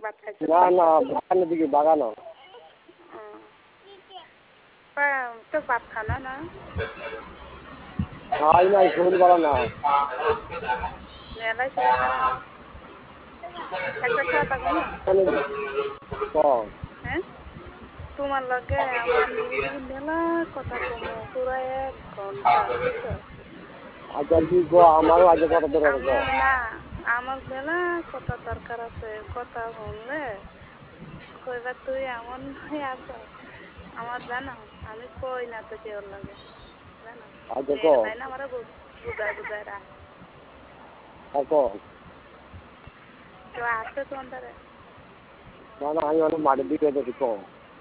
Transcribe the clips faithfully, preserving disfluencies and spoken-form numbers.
ভাত খাইছো না না বাগানের দিকে বাগানো তো ভাত খানা না খাই নাই শরীর ভালো না মেলাই শরীর খারাপ একটা কথা কমো হ্যাঁ তোমার লগে আমার নিরিবিলি মেলা কথা কমো পুরা এক ঘন্টা বুঝছো আচ্ছা কি গো আমারও আজ কথা দরকার আমার না আমার মেলা কথা দরকার আছে কথা শুনলে কইবা তুই এমন হয়ে আছ আমার জানো আমি কই না তো কেউ লাগে জানো তাই না আমার বুঝায় বুঝায় রাখ কেউ আছে তোমার দ্বারা না না আমি অনেক মাঠের দিকে দেখি কম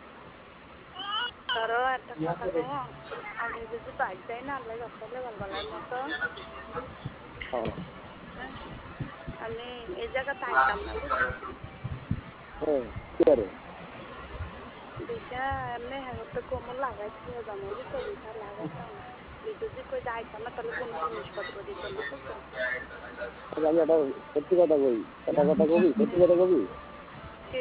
ধরো একটা কথা কমো আমি যদি বাইক যাই না আল্লাহ বাচ্চালে বালবালার মতো হ্যাঁ আমি এই জায়গাতে আইতাম না বুঝছো বিশা এমনি হ্যাঁ কোমর লাগাইছিল জানো বুঝছো বিশা লাগাইতাম না যদি কই যাইতাম না তাহলে কোনো জিনিসপত্র দিত না বুঝছো আমি একটা সত্যি কথা কই একটা কথা কবি সত্যি কথা কবি কি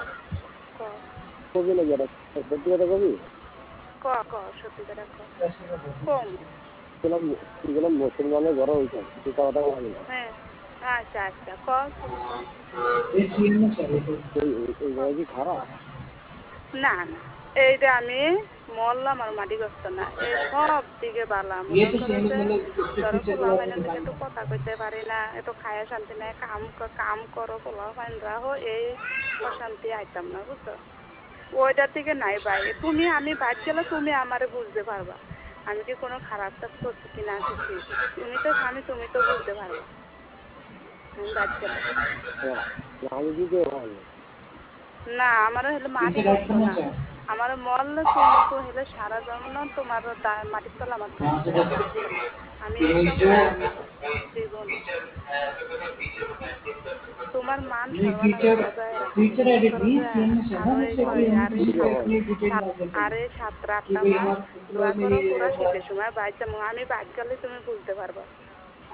কবি নাকি একটা সত্যি কথা কবি ক ক সত্যি কথা ক কম গেলাম মুসলমানের ঘরে হইতাম তুই কথা বলি না হ্যাঁ আচ্ছা আচ্ছা ক কি খারাপ না না এইটা আমি মরলাম আর মাটি গস্ত না এই সব দিকে বালা মনে করে যে ধরো পোলা ফাইনের দিকে তো কথা কইতে পারি না এত খায়া শান্তি নাই কাম কাম করো পোলা ফাইন রাহো এই অশান্তি আইতাম না বুঝছো ওইটার দিকে নাই ভাই তুমি আমি বাদ গেলে তুমি আমারে বুঝতে পারবা আমি কি কোনো খারাপ কাজ করছি কি না কিছু তুমি তো স্বামী তুমি তো বুঝতে পারবা আমি বাদ গেলে না আমারও হলে মাটি গস্ত না আমার মরলে তুমি তো হলে সারা জন্ম তোমার মাটির তলা আমার আমি জীবন তোমার মান আরে সাত আটটা মাস দোয়া করো পুরা শীতের সময় বাইর যাবো আমি বাইর গেলে তুমি বুঝতে পারবা